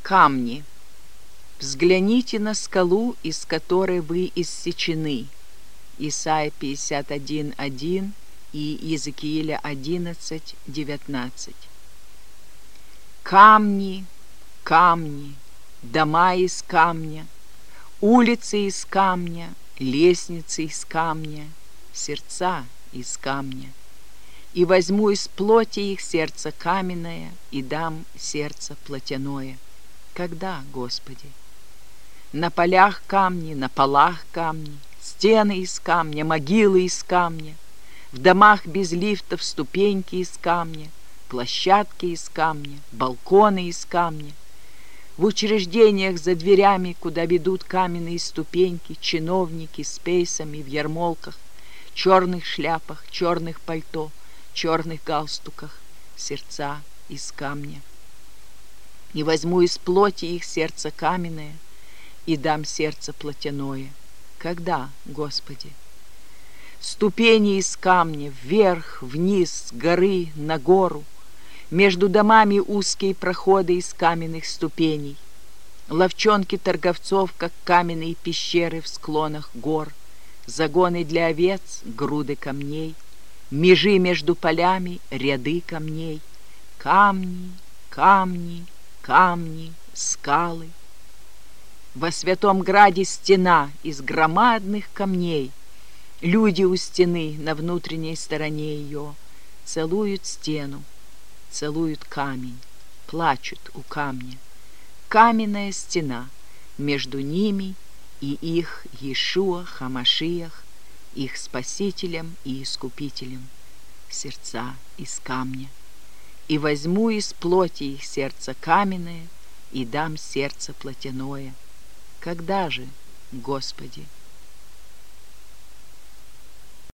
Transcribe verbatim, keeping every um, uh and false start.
Камни. Взгляните на скалу, из которой вы иссечены. Исайя пятьдесят один, один и Иезекииля одиннадцать, девятнадцать. Камни, камни, дома из камня, улицы из камня, лестницы из камня, сердца из камня. И возьму из плоти их сердце каменное и дам сердце плотяное. Когда, Господи? На полях камни, на полах камни, стены из камня, могилы из камня, в домах без лифтов ступеньки из камня, площадки из камня, балконы из камня, в учреждениях за дверями, куда ведут каменные ступеньки, чиновники с пейсами в ярмолках, черных шляпах, черных пальто, черных галстуках, сердца из камня. И возьму из плоти их сердце каменное и дам сердце плотяное. Когда, Господи? Ступени из камня, вверх, вниз, с горы на гору, между домами узкие проходы из каменных ступеней, ловчонки торговцов, как каменные пещеры в склонах гор, загоны для овец, груды камней, межи между полями, ряды камней, камни, камни, камни, скалы. Во святом граде стена из громадных камней. Люди у стены на внутренней стороне ее целуют стену, целуют камень, плачут у камня. Каменная стена между ними и их Иешуа Хамашиах, их Спасителем и Искупителем, сердца из камня. И возьму из плоти их сердце каменное и дам сердце плотяное. Когда же, Господи?